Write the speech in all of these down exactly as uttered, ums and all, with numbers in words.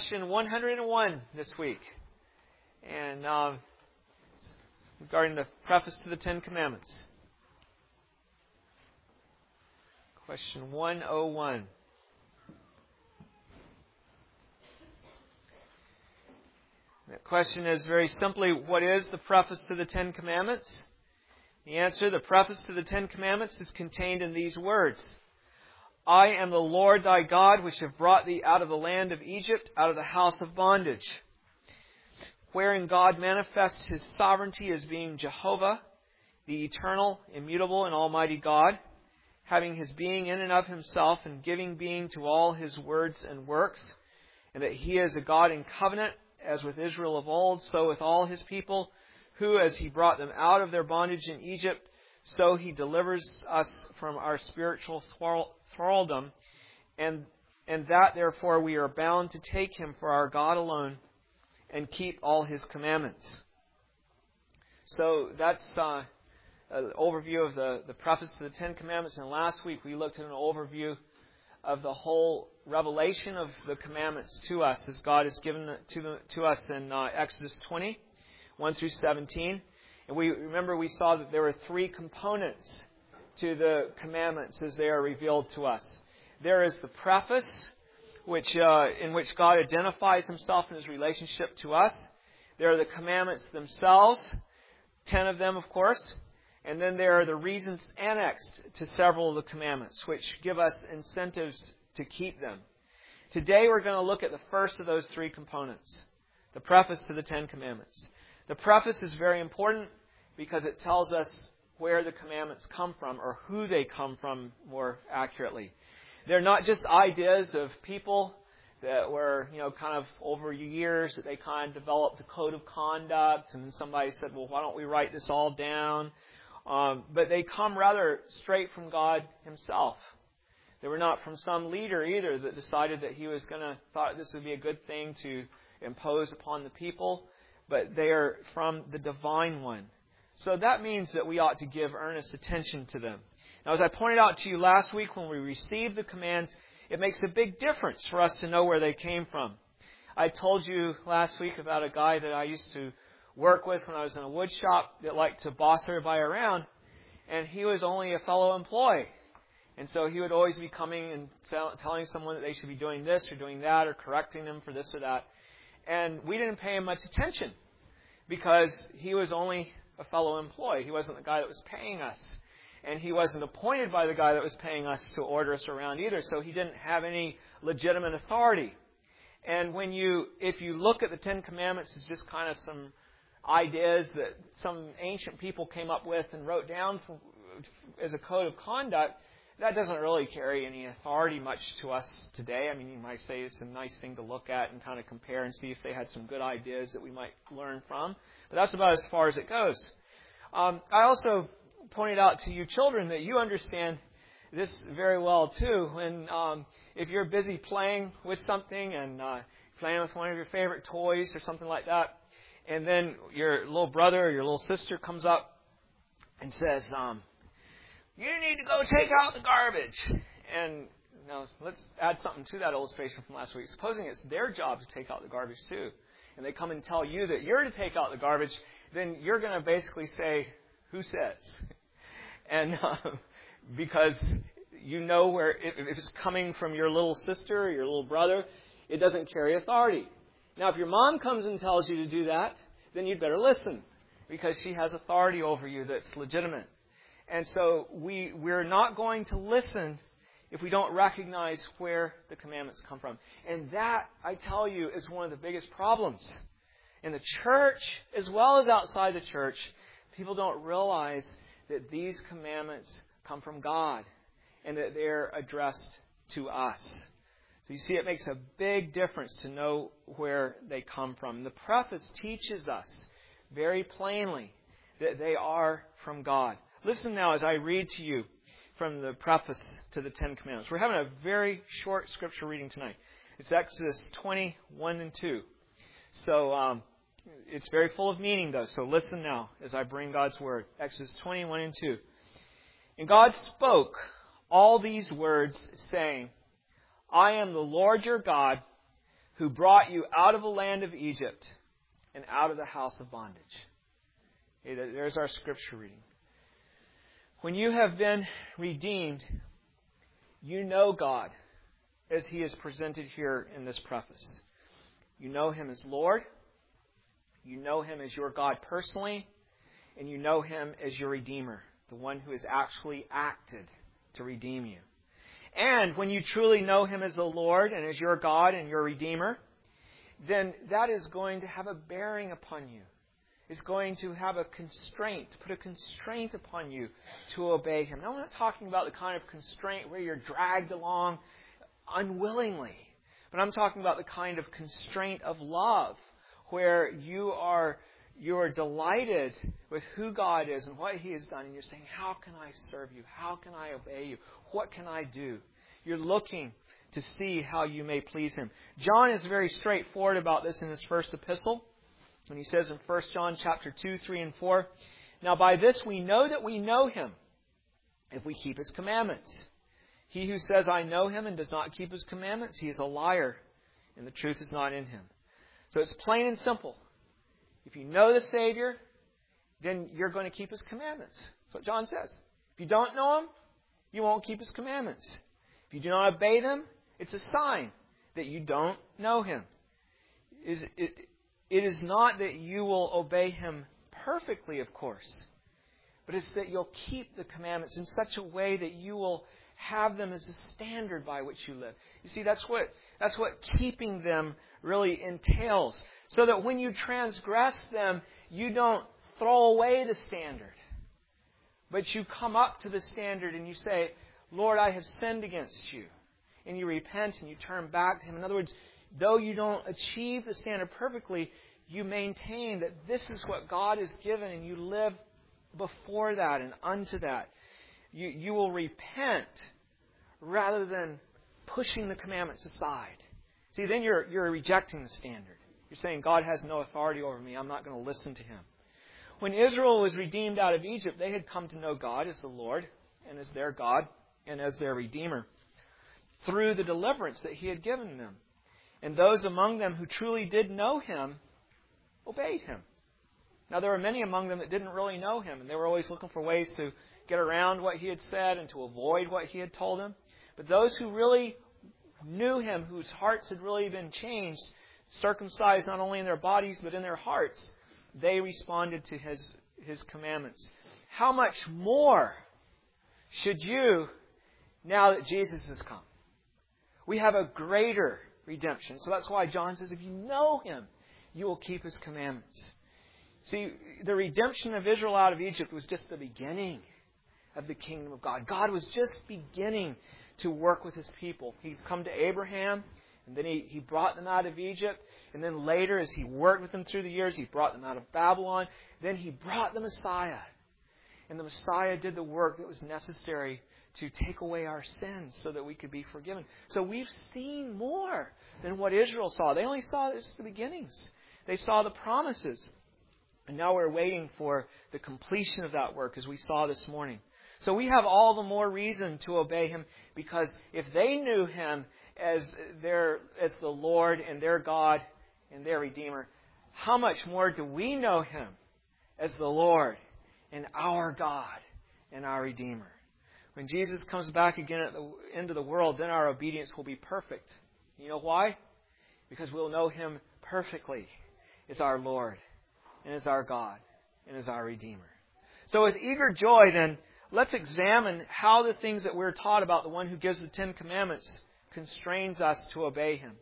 question one hundred one this week. And um, regarding the preface to the Ten Commandments. Question one oh one. The question is very simply, what is the preface to the Ten Commandments? The answer, the preface to the Ten Commandments is contained in these words. I am the Lord thy God, which have brought thee out of the land of Egypt, out of the house of bondage. Wherein God manifests His sovereignty as being Jehovah, the eternal, immutable, and almighty God, having His being in and of Himself, and giving being to all His words and works, and that He is a God in covenant, as with Israel of old, so with all His people, who, as He brought them out of their bondage in Egypt, so He delivers us from our spiritual thraldom, and, and that, therefore, we are bound to take Him for our God alone, and keep all His commandments. So that's uh, an overview of the, the preface to the Ten Commandments. And last week we looked at an overview of the whole revelation of the commandments to us as God has given it to, the, to us in uh, Exodus twenty, one through seventeen. And we remember we saw that there were three components to the commandments as they are revealed to us. There is the preface, which uh, in which God identifies Himself in His relationship to us. There are the commandments themselves, ten of them, of course. And then there are the reasons annexed to several of the commandments, which give us incentives to keep them. Today we're going to look at the first of those three components, the preface to the Ten Commandments. The preface is very important because it tells us where the commandments come from, or who they come from more accurately. They're not just ideas of people that were, you know, kind of over years that they kind of developed a code of conduct, and then somebody said, well, why don't we write this all down? Um, but they come rather straight from God Himself. They were not from some leader either that decided that he was going to, thought this would be a good thing to impose upon the people, but they are from the Divine One. So that means that we ought to give earnest attention to them. Now, as I pointed out to you last week, when we received the commands, it makes a big difference for us to know where they came from. I told you last week about a guy that I used to work with when I was in a wood shop that liked to boss everybody around, and he was only a fellow employee. And so he would always be coming and tell, telling someone that they should be doing this or doing that or correcting them for this or that. And we didn't pay him much attention because he was only a fellow employee. He wasn't the guy that was paying us. And he wasn't appointed by the guy that was paying us to order us around either. So he didn't have any legitimate authority. And when you, if you look at the Ten Commandments as just kind of some ideas that some ancient people came up with and wrote down for, as a code of conduct, that doesn't really carry any authority much to us today. I mean, you might say it's a nice thing to look at and kind of compare and see if they had some good ideas that we might learn from. But that's about as far as it goes. Um, I also pointed out to you children that you understand this very well too. When um, if you're busy playing with something and uh, playing with one of your favorite toys or something like that, and then your little brother or your little sister comes up and says, um, you need to go take out the garbage. And now let's add something to that illustration from last week. Supposing it's their job to take out the garbage too, and they come and tell you that you're to take out the garbage, then you're going to basically say, who says? And uh, because you know where, if, if it's coming from your little sister or your little brother, it doesn't carry authority. Now, if your mom comes and tells you to do that, then you'd better listen, because she has authority over you that's legitimate. And so we, we're not going to listen if we don't recognize where the commandments come from. And that, I tell you, is one of the biggest problems. In the church, as well as outside the church, people don't realize that these commandments come from God and that they're addressed to us. So you see, it makes a big difference to know where they come from. The preface teaches us very plainly that they are from God. Listen now as I read to you from the preface to the Ten Commandments. We're having a very short scripture reading tonight. It's Exodus twenty, one and two. So um, it's very full of meaning, though. So listen now as I bring God's word. Exodus twenty, one and two. And God spoke all these words, saying, I am the Lord your God, who brought you out of the land of Egypt and out of the house of bondage. Okay, there's our scripture reading. When you have been redeemed, you know God as He is presented here in this preface. You know Him as Lord. You know Him as your God personally. And you know Him as your Redeemer, the one who has actually acted to redeem you. And when you truly know Him as the Lord and as your God and your Redeemer, then that is going to have a bearing upon you. It's going to have a constraint, put a constraint upon you to obey Him. Now, I'm not talking about the kind of constraint where you're dragged along unwillingly, but I'm talking about the kind of constraint of love where you are you are delighted with who God is and what He has done, and you're saying, how can I serve you? How can I obey you? What can I do? You're looking to see how you may please Him. John is very straightforward about this in his first epistle. When he says in First John chapter two, three, and four, now by this we know that we know Him, if we keep His commandments. He who says, I know Him, and does not keep His commandments, he is a liar, and the truth is not in him. So it's plain and simple. If you know the Savior, then you're going to keep His commandments. That's what John says. If you don't know Him, you won't keep His commandments. If you do not obey them, it's a sign that you don't know Him. It is not that you will obey Him perfectly, of course, but it's that you'll keep the commandments in such a way that you will have them as a standard by which you live. You see, that's what that's what keeping them really entails. So that when you transgress them, you don't throw away the standard, but you come up to the standard and you say, Lord, I have sinned against you. And you repent and you turn back to Him. In other words, though you don't achieve the standard perfectly, you maintain that this is what God has given, and you live before that and unto that. You, you will repent rather than pushing the commandments aside. See, then you're, you're rejecting the standard. You're saying, God has no authority over me. I'm not going to listen to Him. When Israel was redeemed out of Egypt, they had come to know God as the Lord and as their God and as their Redeemer through the deliverance that He had given them. And those among them who truly did know Him obeyed Him. Now, there were many among them that didn't really know Him, and they were always looking for ways to get around what He had said and to avoid what He had told them. But those who really knew Him, whose hearts had really been changed, circumcised not only in their bodies but in their hearts, they responded to His, His commandments. How much more should you, now that Jesus has come? We have a greater redemption. So that's why John says, if you know Him, you will keep His commandments. See, the redemption of Israel out of Egypt was just the beginning of the kingdom of God. God was just beginning to work with His people. He'd come to Abraham, and then he, he brought them out of Egypt. And then later, as He worked with them through the years, He brought them out of Babylon. Then He brought the Messiah. And the Messiah did the work that was necessary to take away our sins so that we could be forgiven. So we've seen more than what Israel saw. They only saw this at the beginnings. They saw the promises. And now we're waiting for the completion of that work, as we saw this morning. So we have all the more reason to obey Him, because if they knew Him as their as the Lord and their God and their Redeemer, how much more do we know Him as the Lord and our God and our Redeemer? When Jesus comes back again at the end of the world, then our obedience will be perfect. You know why? Because we'll know Him perfectly as our Lord and as our God and as our Redeemer. So with eager joy, then, let's examine how the things that we're taught about the one who gives the Ten Commandments constrains us to obey Him.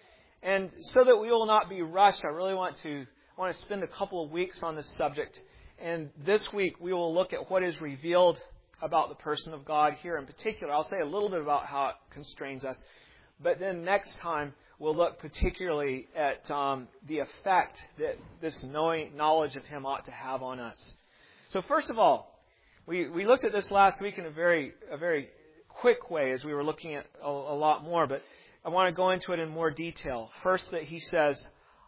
And so that we will not be rushed, I really want to I want to spend a couple of weeks on this subject. And this week we will look at what is revealed about the person of God here in particular. I'll say a little bit about how it constrains us. But then next time we'll look particularly at um, the effect that this knowing knowledge of Him ought to have on us. So first of all, we, we looked at this last week in a very a very quick way as we were looking at a, a lot more. But I want to go into it in more detail. First, that He says,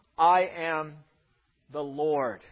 I am the Lord.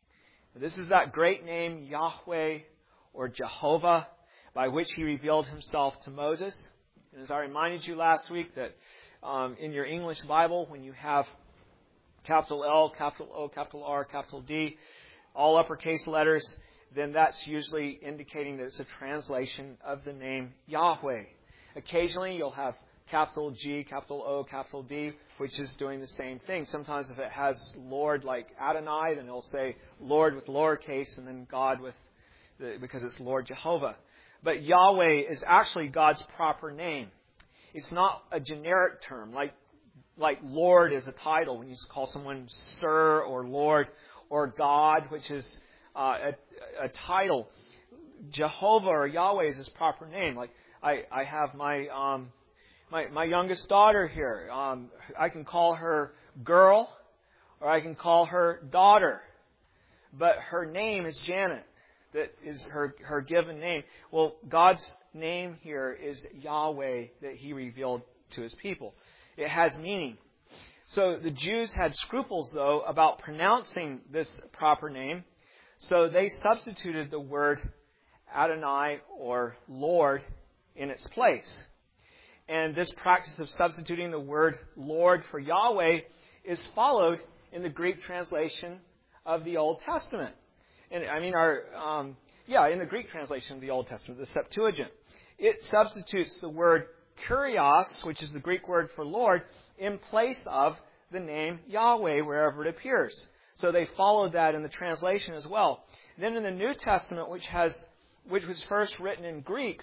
This is that great name, Yahweh or Jehovah, by which He revealed Himself to Moses. And as I reminded you last week, that um, in your English Bible, when you have capital L, capital O, capital R, capital D, all uppercase letters, then that's usually indicating that it's a translation of the name Yahweh. Occasionally you'll have capital G, capital O, capital D, which is doing the same thing. Sometimes if it has Lord like Adonai, then it'll say Lord with lowercase and then God with, the, because it's Lord Jehovah. But Yahweh is actually God's proper name. It's not a generic term like like Lord is a title when you call someone Sir or Lord, or God, which is uh, a, a title. Jehovah or Yahweh is his proper name. Like I, I have my um, my my youngest daughter here. Um, I can call her girl, or I can call her daughter, but her name is Janet. That is her her given name. Well, God's name here is Yahweh that He revealed to His people. It has meaning. So the Jews had scruples, though, about pronouncing this proper name. So they substituted the word Adonai or Lord in its place. And this practice of substituting the word Lord for Yahweh is followed in the Greek translation of the Old Testament. And I mean, our um, yeah, in the Greek translation of the Old Testament, the Septuagint. It substitutes the word Kyrios, which is the Greek word for Lord, in place of the name Yahweh wherever it appears. So they followed that in the translation as well. Then in the New Testament, which has which was first written in Greek,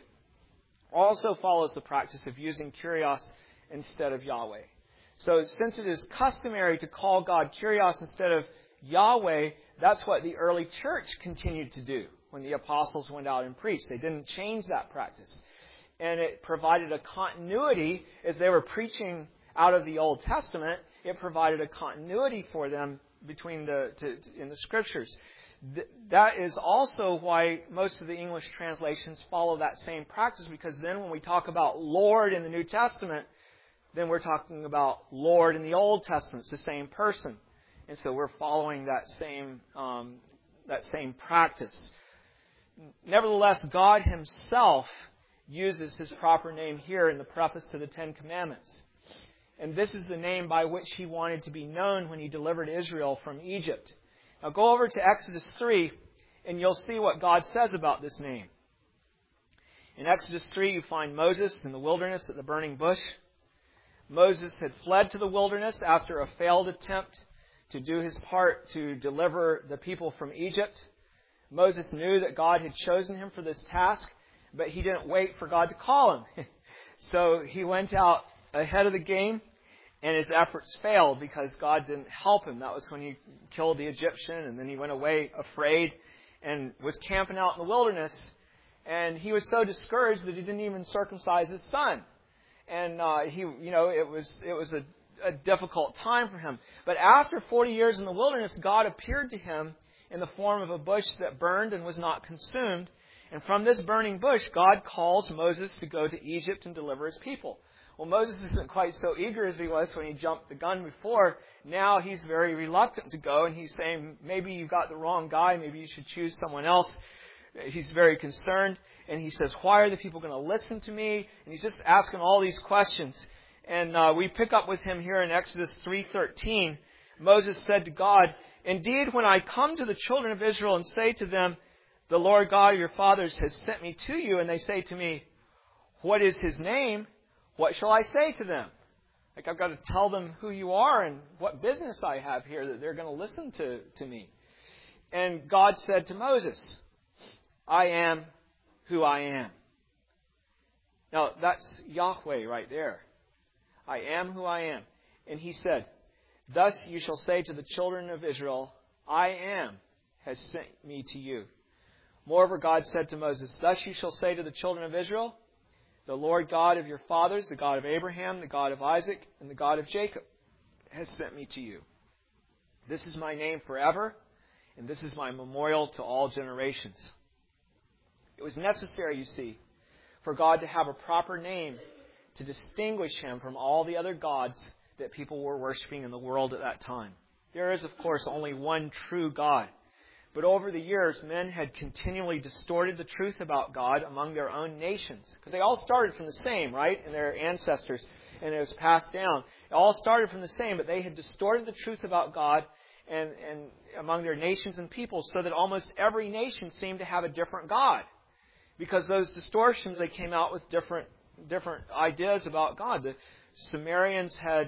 also follows the practice of using Kyrios instead of Yahweh. So since it is customary to call God Kyrios instead of Yahweh, that's what the early church continued to do when the apostles went out and preached. They didn't change that practice. And it provided a continuity as they were preaching out of the Old Testament. It provided a continuity for them between the to, to, in the Scriptures. Th- that is also why most of the English translations follow that same practice, because then when we talk about Lord in the New Testament, then we're talking about Lord in the Old Testament. It's the same person. And so we're following that same um, that same practice. Nevertheless, God Himself uses His proper name here in the preface to the Ten Commandments. And this is the name by which He wanted to be known when He delivered Israel from Egypt. Now go over to Exodus three, and you'll see what God says about this name. In Exodus three, you find Moses in the wilderness at the burning bush. Moses had fled to the wilderness after a failed attempt to do his part to deliver the people from Egypt. Moses knew that God had chosen him for this task, but he didn't wait for God to call him. So he went out ahead of the game, and his efforts failed because God didn't help him. That was when he killed the Egyptian, and then he went away afraid and was camping out in the wilderness. And he was so discouraged that he didn't even circumcise his son. And uh, he, you know, it was it was a, a difficult time for him. But after forty years in the wilderness, God appeared to him in the form of a bush that burned and was not consumed. And from this burning bush, God calls Moses to go to Egypt and deliver His people. Well, Moses isn't quite so eager as he was when he jumped the gun before. Now he's very reluctant to go, and he's saying, maybe you got the wrong guy, maybe you should choose someone else. He's very concerned, and he says, why are the people going to listen to me? And he's just asking all these questions. And uh, we pick up with him here in Exodus three thirteen. Moses said to God, indeed, when I come to the children of Israel and say to them, the Lord God of your fathers has sent me to you, and they say to me, what is His name? What shall I say to them? Like, I've got to tell them who you are and what business I have here that they're going to listen to, to me. And God said to Moses, I am who I am. Now, that's Yahweh right there. I am who I am. And He said, thus you shall say to the children of Israel, I am has sent me to you. Moreover, God said to Moses, thus you shall say to the children of Israel, the Lord God of your fathers, the God of Abraham, the God of Isaac, and the God of Jacob, has sent me to you. This is my name forever, and this is my memorial to all generations. It was necessary, you see, for God to have a proper name to distinguish Him from all the other gods that people were worshiping in the world at that time. There is, of course, only one true God. But over the years, men had continually distorted the truth about God among their own nations. Because they all started from the same, right? And their ancestors. and it was passed down. It all started from the same, but they had distorted the truth about God and, and among their nations and peoples so that almost every nation seemed to have a different God. Because those distortions, they came out with different different ideas about God. The Sumerians had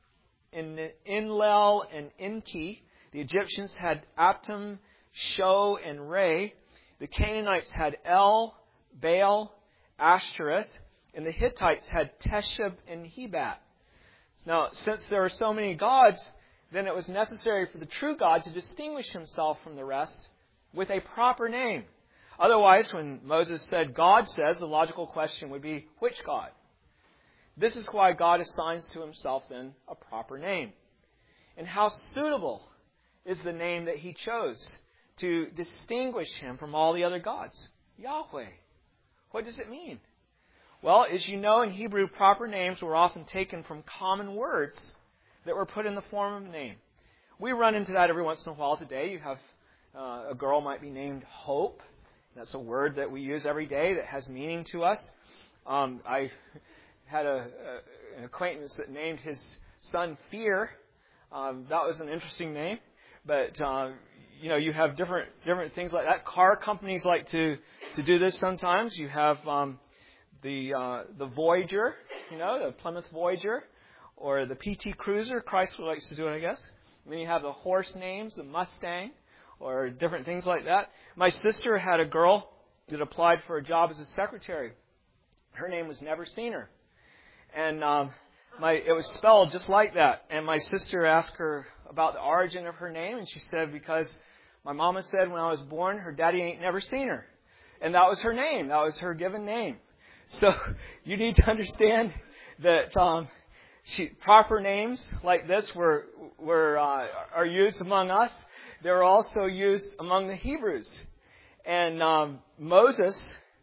Enlil and Enki. The Egyptians had Aptum, Sho, and Re. The Canaanites had El, Baal, Ashtoreth. And the Hittites had Teshub and Hebat. Now, since there were so many gods, then it was necessary for the true God to distinguish himself from the rest with a proper name. Otherwise, when Moses said, God says, the logical question would be, which God? This is why God assigns to himself, then, a proper name. And how suitable is the name that he chose to distinguish him from all the other gods? Yahweh. What does it mean? Well, as you know, in Hebrew, proper names were often taken from common words that were put in the form of a name. We run into that every once in a while today. You have uh, a girl might be named Hope. That's a word that we use every day that has meaning to us. Um, I had a, a, an acquaintance that named his son Fear. Um, that was an interesting name. But, uh, you know, you have different different things like that. Car companies like to, to do this sometimes. You have um, the uh, the Voyager, you know, the Plymouth Voyager, or the P T Cruiser. Chrysler likes to do it, I guess. And then you have the horse names, the Mustang, or different things like that. My sister had a girl that applied for a job as a secretary. Her name was Never Seen Her. And um, my it was spelled just like that. And my sister asked her about the origin of her name, and she said, because my mama said when I was born, her daddy ain't never seen her. And that was her name. That was her given name. So you need to understand that um, she, proper names like this were, were uh, are used among us. They're also used among the Hebrews. And um, Moses,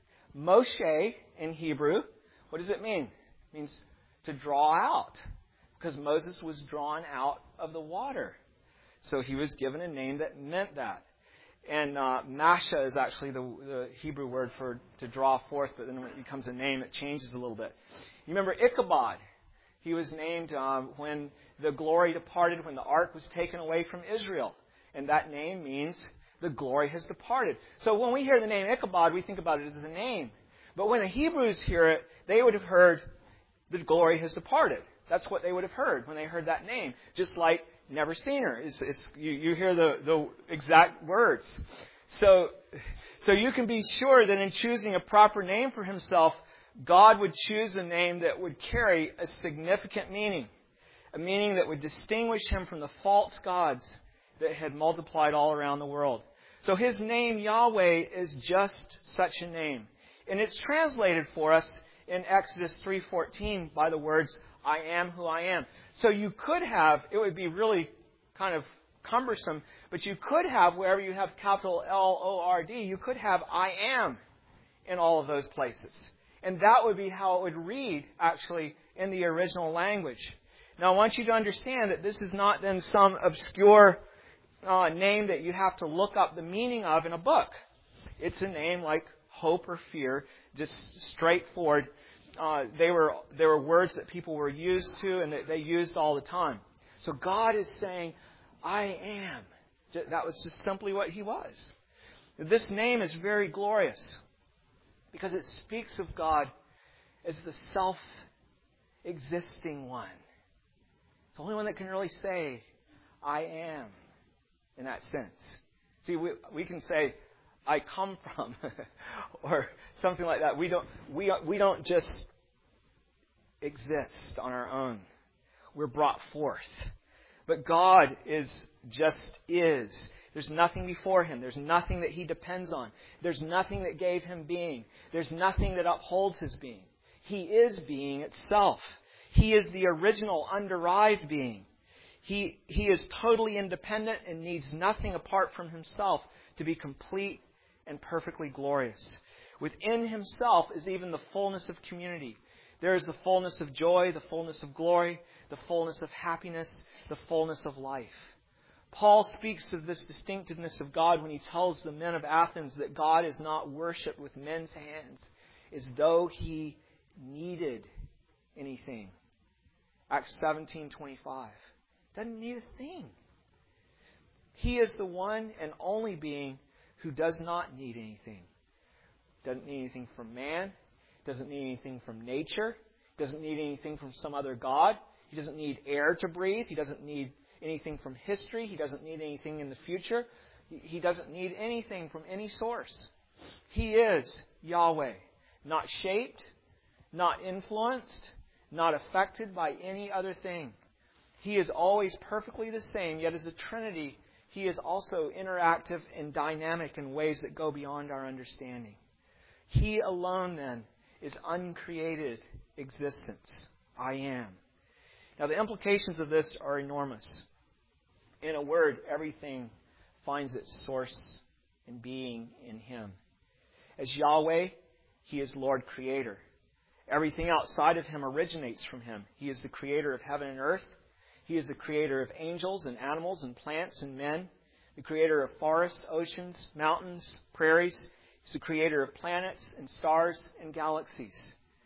Moshe in Hebrew, what does it mean? It means to draw out. Because Moses was drawn out of the water. So he was given a name that meant that. And uh, Masha is actually the, the Hebrew word for to draw forth, but then when it becomes a name, it changes a little bit. You remember Ichabod? He was named um, when the glory departed, when the ark was taken away from Israel. And that name means the glory has departed. So when we hear the name Ichabod, we think about it as a name. But when the Hebrews hear it, they would have heard the glory has departed. That's what they would have heard when they heard that name. Just like Never Seen Her. It's, it's, you, you hear the, the exact words. So, so you can be sure that in choosing a proper name for himself, God would choose a name that would carry a significant meaning. A meaning that would distinguish him from the false gods that had multiplied all around the world. So his name, Yahweh, is just such a name. And it's translated for us in Exodus three fourteen by the words, I am who I am. So you could have, it would be really kind of cumbersome, but you could have, wherever you have capital L O R D, you could have I am in all of those places. And that would be how it would read, actually, in the original language. Now, I want you to understand that this is not then some obscure uh, name that you have to look up the meaning of in a book. It's a name like hope or fear, just straightforward. Uh, they were they were words that people were used to and that they used all the time. So God is saying, I am. That was just simply what he was. This name is very glorious because it speaks of God as the self-existing one. It's the only one that can really say, I am, in that sense. See, we, we can say, I come from, or something like that. We don't, we, we don't just exist on our own. We're brought forth. But God is just is. There's nothing before him. There's nothing that he depends on. There's nothing that gave him being. There's nothing that upholds his being. He is being itself. He is the original, underived being. He, he is totally independent and needs nothing apart from himself to be complete and perfectly glorious. Within himself is even the fullness of community. There is the fullness of joy, the fullness of glory, the fullness of happiness, the fullness of life. Paul speaks of this distinctiveness of God when he tells the men of Athens that God is not worshipped with men's hands, as though he needed anything. Acts seventeen twenty-five. Doesn't need a thing. He is the one and only being who does not need anything. Doesn't need anything from man. Doesn't need anything from nature. Doesn't need anything from some other God. He doesn't need air to breathe. He doesn't need anything from history. He doesn't need anything in the future. He doesn't need anything from any source. He is Yahweh, not shaped, not influenced, not affected by any other thing. He is always perfectly the same, yet as a Trinity, He is also interactive and dynamic in ways that go beyond our understanding. He alone, then, is uncreated existence. I am. Now, the implications of this are enormous. In a word, everything finds its source and being in Him. As Yahweh, He is Lord Creator. Everything outside of Him originates from Him. He is the Creator of heaven and earth. He is the Creator of angels and animals and plants and men. The Creator of forests, oceans, mountains, prairies. He's the Creator of planets and stars and galaxies.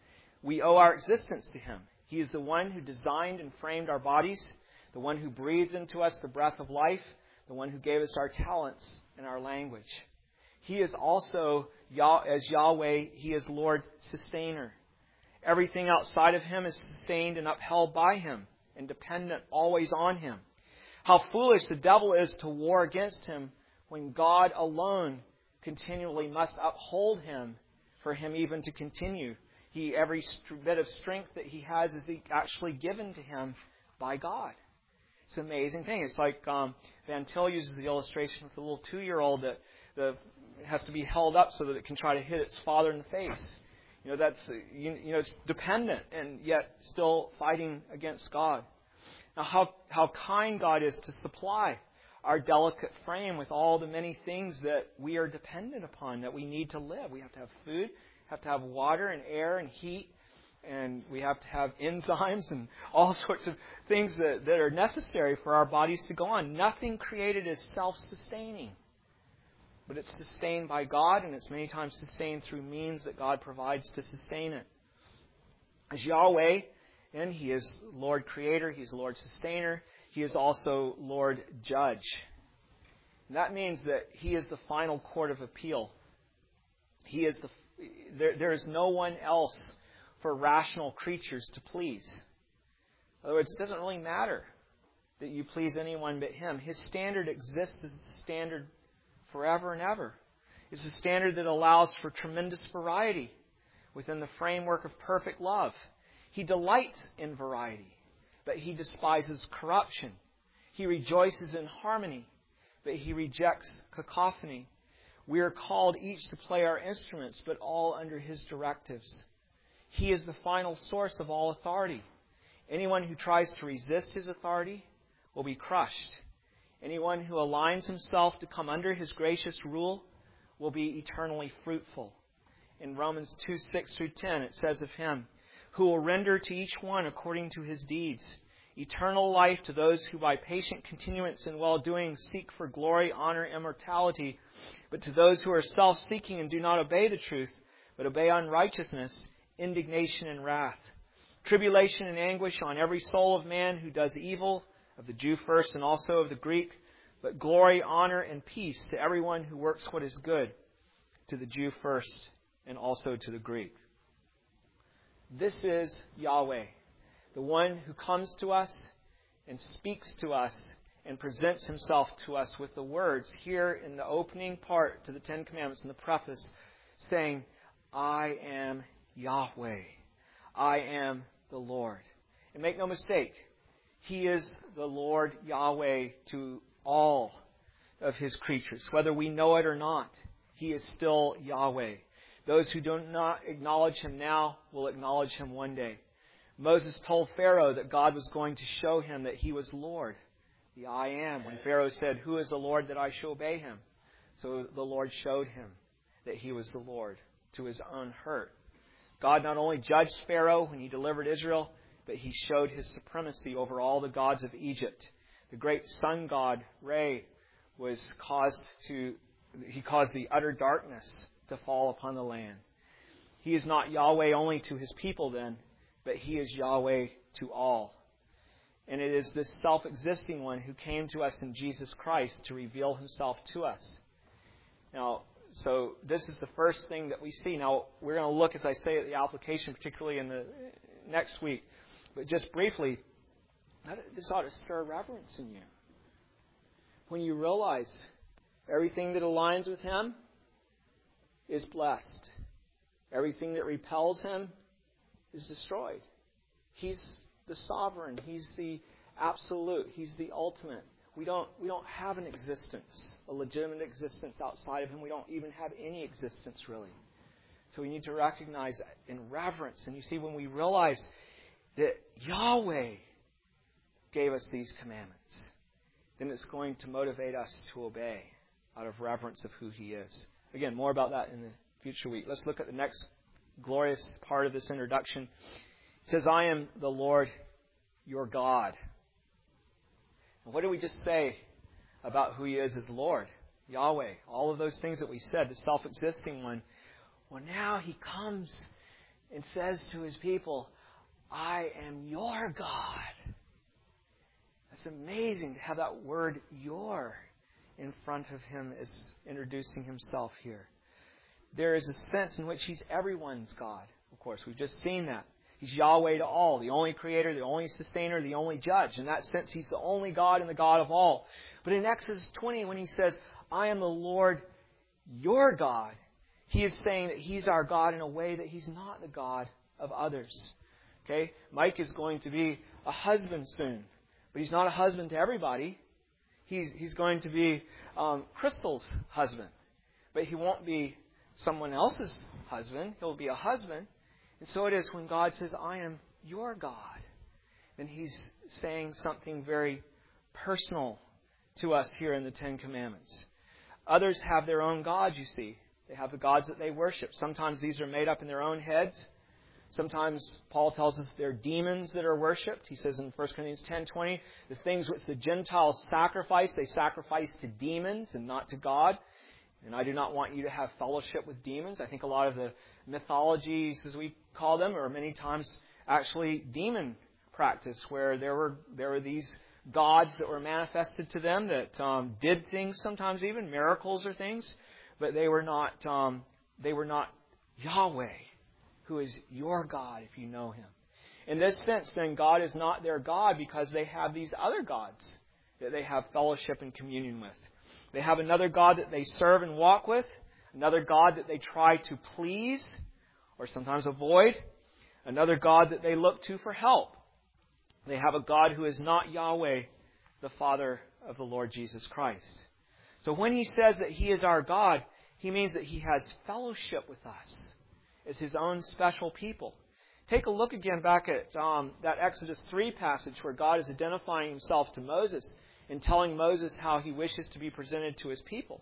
We owe our existence to Him. He is the one who designed and framed our bodies, the one who breathed into us the breath of life, the one who gave us our talents and our language. He is also, as Yahweh, He is Lord Sustainer. Everything outside of Him is sustained and upheld by Him and dependent always on Him. How foolish the devil is to war against Him when God alone continually must uphold Him for Him even to continue. He, every bit of strength that He has is actually given to Him by God. It's an amazing thing. It's like um, Van Til uses the illustration with a little two-year-old that the, has to be held up so that it can try to hit its father in the face. You know, that's you, you know, it's dependent and yet still fighting against God. Now, how how kind God is to supply our delicate frame with all the many things that we are dependent upon, that we need to live. We have to have food, have to have water and air and heat, and we have to have enzymes and all sorts of things that, that are necessary for our bodies to go on. Nothing created is self-sustaining. But it's sustained by God, and it's many times sustained through means that God provides to sustain it. As Yahweh, and He is Lord Creator, He's Lord Sustainer, He is also Lord Judge. And that means that He is the final court of appeal. He is the there, there is no one else for rational creatures to please. In other words, it doesn't really matter that you please anyone but Him. His standard exists as a standard forever and ever. It's a standard that allows for tremendous variety within the framework of perfect love. He delights in variety, but He despises corruption. He rejoices in harmony, but He rejects cacophony. We are called each to play our instruments, but all under His directives. He is the final source of all authority. Anyone who tries to resist His authority will be crushed. Anyone who aligns himself to come under His gracious rule will be eternally fruitful. In Romans two, six through ten, it says of Him, who will render to each one according to his deeds, eternal life to those who by patient continuance in well-doing seek for glory, honor, immortality, but to those who are self-seeking and do not obey the truth, but obey unrighteousness, indignation and wrath, tribulation and anguish on every soul of man who does evil, of the Jew first and also of the Greek, but glory, honor, and peace to everyone who works what is good, to the Jew first and also to the Greek. This is Yahweh, the one who comes to us and speaks to us and presents Himself to us with the words here in the opening part to the Ten Commandments in the preface, saying, I am Yahweh. I am the Lord. And make no mistake, He is the Lord Yahweh to all of His creatures. Whether we know it or not, He is still Yahweh. Those who do not acknowledge Him now will acknowledge Him one day. Moses told Pharaoh that God was going to show him that He was Lord, the I Am. When Pharaoh said, who is the Lord that I shall obey Him? So the Lord showed him that He was the Lord to His own hurt. God not only judged Pharaoh when He delivered Israel, but He showed His supremacy over all the gods of Egypt. The great sun god, Re, was caused to, he caused the utter darkness to fall upon the land. He is not Yahweh only to His people then, but He is Yahweh to all. And it is this self-existing one who came to us in Jesus Christ to reveal himself to us. Now, so this is the first thing that we see. Now, we're going to look, as I say, at the application, particularly in the next week. But just briefly, this ought to stir reverence in you. When you realize everything that aligns with him is blessed. Everything that repels him is destroyed. He's the sovereign. He's the absolute. He's the ultimate. We don't we don't have an existence, a legitimate existence outside of him. We don't even have any existence, really. So we need to recognize that in reverence. And you see, when we realize that Yahweh gave us these commandments, then it's going to motivate us to obey out of reverence of who he is. Again, more about that in the future week. Let's look at the next glorious part of this introduction. It says, I am the Lord your God. And what did we just say about who he is as Lord? Yahweh. All of those things that we said, the self-existing one. Well, now he comes and says to his people, I am your God. It's amazing to have that word your in front of him as introducing himself here. There is a sense in which he's everyone's God. Of course, we've just seen that. He's Yahweh to all, the only creator, the only sustainer, the only judge. In that sense, he's the only God and the God of all. But in Exodus twenty, when he says, I am the Lord your God, he is saying that he's our God in a way that he's not the God of others. Okay? Mike is going to be a husband soon. But he's not a husband to everybody. He's, he's going to be um, Crystal's husband. But he won't be someone else's husband. He'll be a husband. And so it is when God says, I am your God. Then he's saying something very personal to us here in the Ten Commandments. Others have their own gods, you see. They have the gods that they worship. Sometimes these are made up in their own heads. Sometimes Paul tells us they're demons that are worshipped. He says in First Corinthians ten twenty, the things which the Gentiles sacrifice, they sacrifice to demons and not to God. And I do not want you to have fellowship with demons. I think a lot of the mythologies, as we call them, are many times actually demon practice, where there were there were these gods that were manifested to them that um, did things, sometimes even miracles or things, but they were not um, they were not Yahweh, who is your God if you know him. In this sense, then, God is not their God because they have these other gods that they have fellowship and communion with. They have another God that they serve and walk with, another God that they try to please or sometimes avoid, another God that they look to for help. They have a God who is not Yahweh, the Father of the Lord Jesus Christ. So when he says that he is our God, he means that he has fellowship with us as his own special people. Take a look again back at um, that Exodus three passage where God is identifying himself to Moses and telling Moses how he wishes to be presented to his people.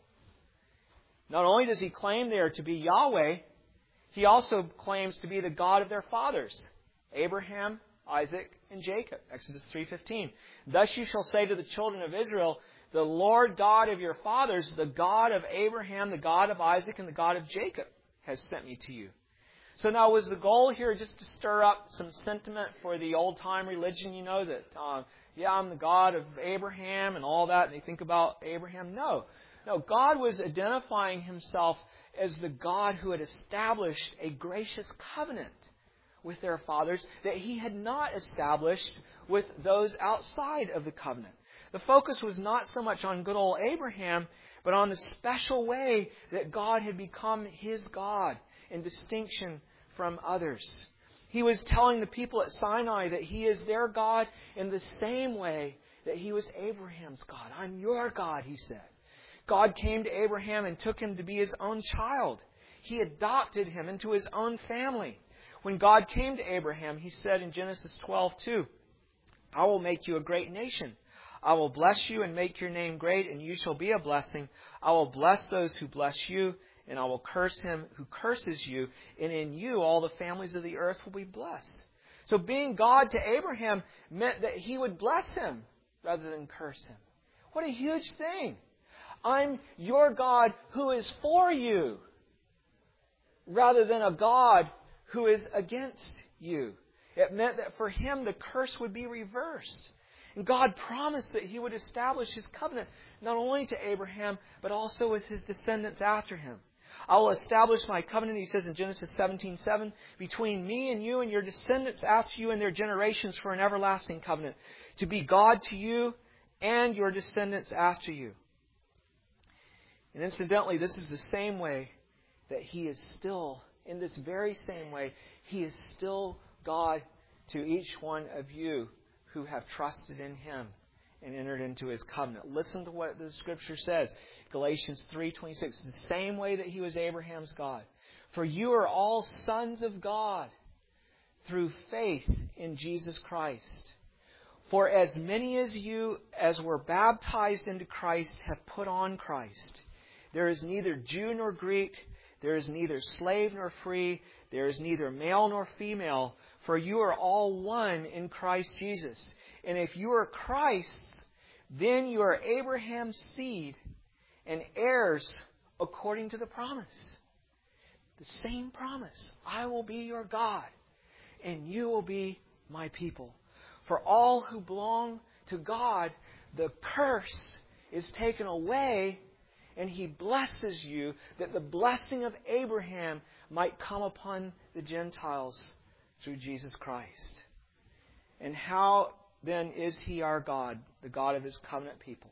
Not only does he claim there to be Yahweh, he also claims to be the God of their fathers, Abraham, Isaac, and Jacob. Exodus three fifteen. Thus you shall say to the children of Israel, the Lord God of your fathers, the God of Abraham, the God of Isaac, and the God of Jacob has sent me to you. So now, was the goal here just to stir up some sentiment for the old-time religion, you know, that, uh, yeah, I'm the God of Abraham and all that, and they think about Abraham? No. No, God was identifying himself as the God who had established a gracious covenant with their fathers that he had not established with those outside of the covenant. The focus was not so much on good old Abraham, but on the special way that God had become his God in distinction from others. He was telling the people at Sinai that he is their God in the same way that he was Abraham's God. I'm your God, he said. God came to Abraham and took him to be his own child. He adopted him into his own family. When God came to Abraham, he said in Genesis twelve two, I will make you a great nation. I will bless you and make your name great, and you shall be a blessing. I will bless those who bless you, and I will curse him who curses you, and in you all the families of the earth will be blessed. So being God to Abraham meant that he would bless him rather than curse him. What a huge thing. I'm your God who is for you, rather than a God who is against you. It meant that for him the curse would be reversed. And God promised that He would establish His covenant not only to Abraham, but also with his descendants after him. I will establish my covenant, He says in Genesis seventeen seven, between me and you and your descendants after you and their generations for an everlasting covenant, to be God to you and your descendants after you. And incidentally, this is the same way that He is still, in this very same way, He is still God to each one of you who have trusted in Him and entered into His covenant. Listen to what the Scripture says. Galatians three twenty-six. The same way that He was Abraham's God. For you are all sons of God through faith in Jesus Christ. For as many as you as were baptized into Christ have put on Christ. There is neither Jew nor Greek. There is neither slave nor free. There is neither male nor female. For you are all one in Christ Jesus. And if you are Christ's, then you are Abraham's seed and heirs according to the promise. The same promise. I will be your God, and you will be my people. For all who belong to God, the curse is taken away, and He blesses you that the blessing of Abraham might come upon the Gentiles through Jesus Christ. And how then is He our God, the God of His covenant people?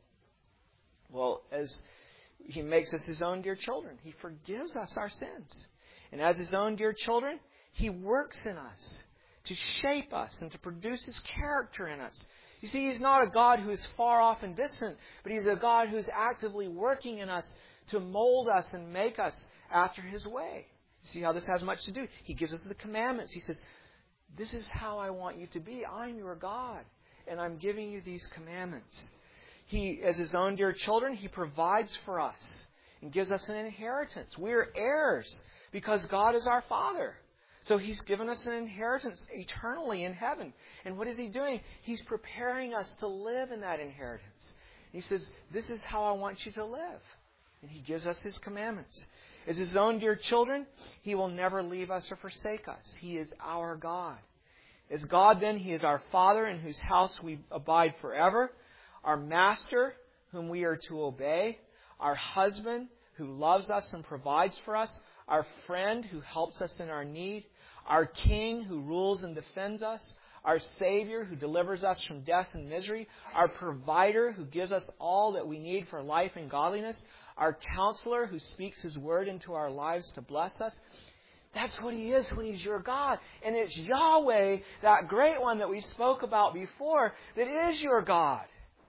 Well, as He makes us His own dear children, He forgives us our sins. And as His own dear children, He works in us to shape us and to produce His character in us. You see, He's not a God who is far off and distant, but He's a God who is actively working in us to mold us and make us after His way. See how this has much to do? He gives us the commandments. He says, this is how I want you to be. I'm your God, and I'm giving you these commandments. He, as His own dear children, He provides for us and gives us an inheritance. We're heirs because God is our Father. So He's given us an inheritance eternally in heaven. And what is He doing? He's preparing us to live in that inheritance. He says, this is how I want you to live. And He gives us His commandments. As His own dear children, He will never leave us or forsake us. He is our God. As God, then, He is our Father in whose house we abide forever. Our Master, whom we are to obey. Our husband, who loves us and provides for us. Our friend, who helps us in our need. Our King, who rules and defends us. Our Savior, who delivers us from death and misery. Our Provider, who gives us all that we need for life and godliness. Our Counselor, who speaks His word into our lives to bless us. That's what He is when He's your God. And it's Yahweh, that great one that we spoke about before, that is your God.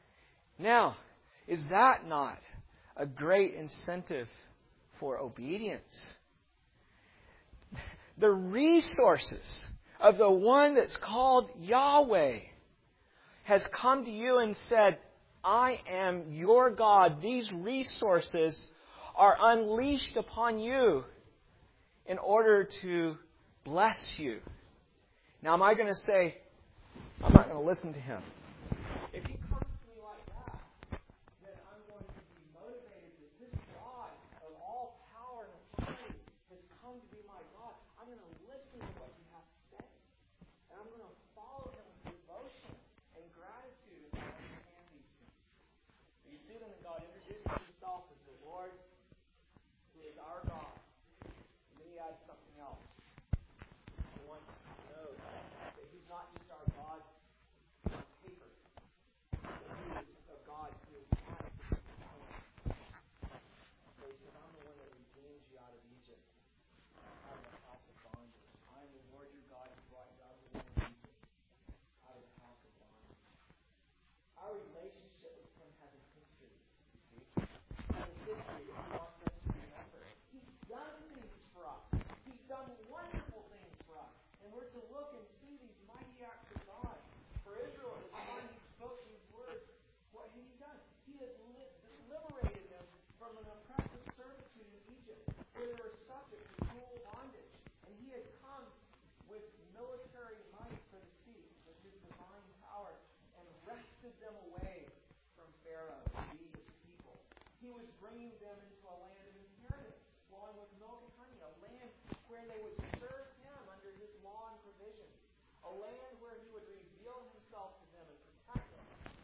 Now, is that not a great incentive for obedience? The resources of the one that's called Yahweh has come to you and said, I am your God. These resources are unleashed upon you in order to bless you. Now, am I going to say, I'm not going to listen to him? If he comes to me like that, then I'm going to be motivated that this God of all power and authority has come to be my God. I'm going to listen to what He has to say. And I'm going to follow Him with devotion and gratitude as I understand these things. You see then that God introduces Himself as the Lord who is our God. And then He adds something else. He wants us to know that He's not just our God on paper, but He is a God who is active in our lives. So He says, I'm the one that redeemed you out of Egypt, out of the house of bondage. I am the Lord your God who brought you out of the land of Egypt, out of the house of bondage. Our relationship with Him has a history, you see. It has a history that He wants us to remember. He's done things for us. He's done wonderful things for us. And we're to look and see these mighty acts of God. For Israel, at the time He spoke these words, what had He done? He had li- liberated them from an oppressive servitude in Egypt, where they were subject to cruel bondage. And He had come with military might, so to speak, with His divine power, and wrested them away from Pharaoh to be His people. He was bringing them into a land of inheritance, flowing with milk and honey, a land where they would serve Him under His law and provision, a land where He would reveal Himself to them and protect them,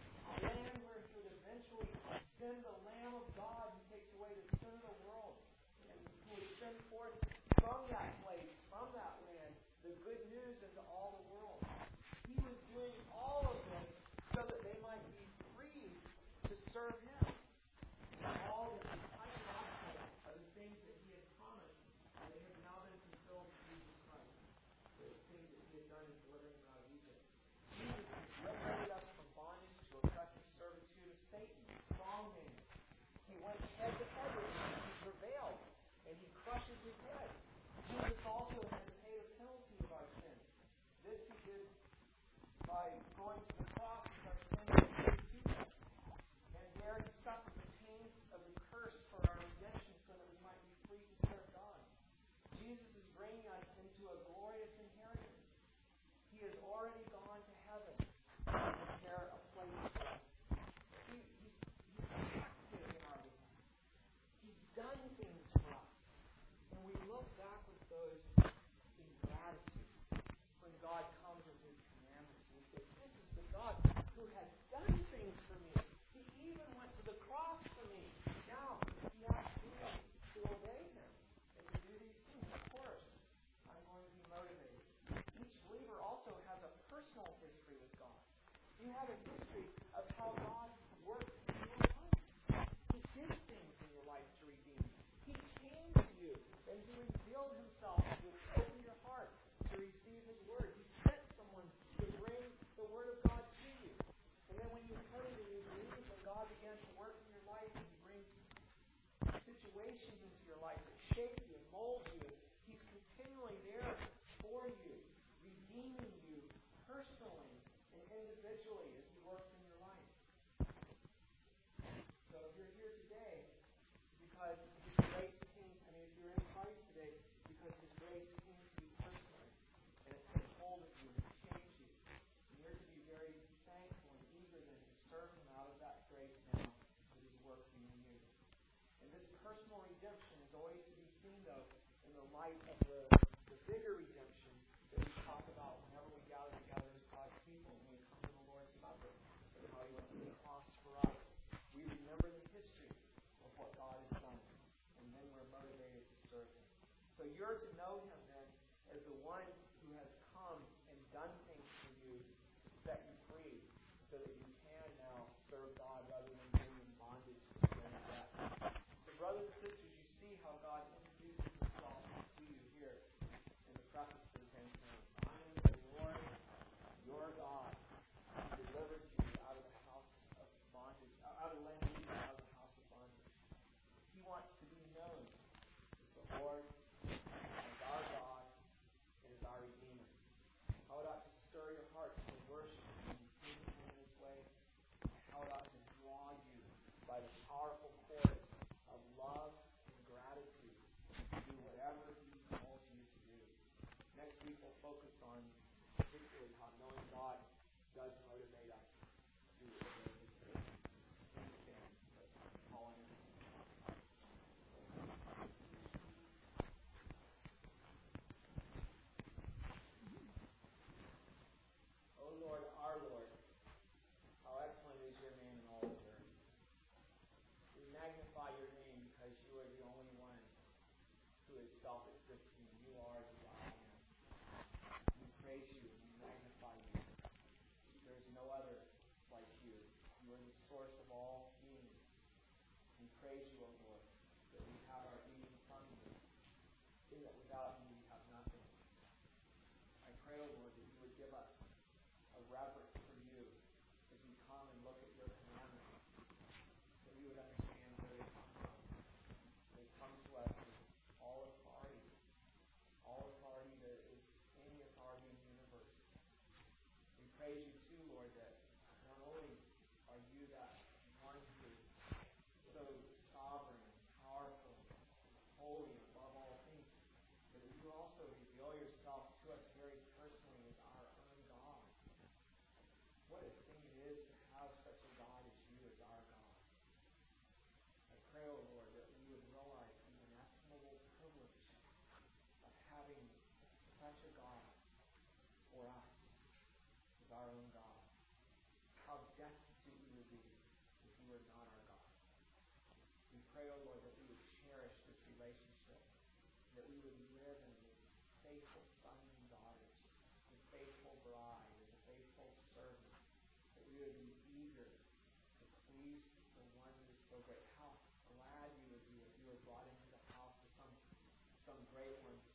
then the Lamb of God who takes away the sin of the world, and who would send forth from that place, from that land, the good news into all the world. He was doing all of this so that they might be free to serve Him. And all this entire gospel are the things that He had promised, and they have now been fulfilled in Jesus Christ. The things that He had done in delivering them out of Egypt. Jesus has liberated us from bondage to oppressive servitude of Satan, strong man. He went head to head with Him, and He prevailed, and He crushes His head. Jesus also had to pay the penalty of our sin. This He did by going to the cross with our sin and paid to Him. And there He suffered the pains of the curse for our redemption so that we might be free to serve God. Jesus is bringing us into a glorious inheritance. He has already gone to heaven to prepare a place for us. He, he's, he's active in our behalf. He's done things for us. And we look back with those in gratitude when God comes with His commandments. And we say, this is the God who has done things for me. He even went to the cross for me. Now, He asks me to obey Him and to do these things. Of course, I'm going to be motivated. Each believer also has a personal history with God. You have a history of how God worked in your life. He did things in your life to redeem you. He came to you and He revealed Himself to you. Open your heart to receive His Word. He sent someone to bring the Word of God to you. And then when you heard it and you believed, when God began to work in your life, and He brings situations into your life that shape you and mold you. He's continually there for you, redeeming you personally and individually as He works in your life. So if you're here today, it's because His grace came, I mean, if you're in Christ today, it's because His grace came to you personally, and it took hold of you and it changed you. And you're to be very thankful and eager then to serve Him out of that grace now that He's working in you. And this personal redemption is always to be seen, though, in the light of the, the bigger redemption that we talk about whenever we gather together as God's people and we come to the Lord's Supper and how He went to the cross for us. We remember the history of what God has done, and then we're motivated to serve Him. So you're to know Him then as the one who has come and done things for you to set you free so that you can now serve God rather than being in bondage to sin and death. So brothers and sisters, you see how God introduces Himself to you here in the preface to the Ten Commandments. I am the Lord, your God, who delivered you out of the house of bondage, out of the land of Egypt, out of the house of bondage. He wants to be known as the Lord, as our God, and as our Redeemer. How it ought to stir your hearts to worship and be in His way. How it ought to draw you by the powerful cords of love and gratitude to do whatever He calls you to do. Next week we'll focus on particularly how knowing God does motivate us to obey His commands. Please stand. Let's call on His name. O Lord, our Lord, how excellent is your name in all the earth. We magnify your name because you are the only one who is self-existing. You are the I am. We praise you and we magnify you. There is no other like you. You are the source of all being. We praise you, O Lord, that we have our being from you, and that without you we have nothing. I pray, O Lord, that you would give us a reverence for you as we come and look at your commandments, that we would understand where they come from. They come to us with all authority, all authority there is any authority in the universe. We praise you too, Lord, that not only are you that one who is so sovereign and powerful and holy above all things, but you also reveal yourself to us very personally as our own God. that we would live as faithful sons and daughters, as a faithful bride, as a faithful servant, that we would be eager to please the one who is so great. How glad you would be if you were brought into the house of some, some great one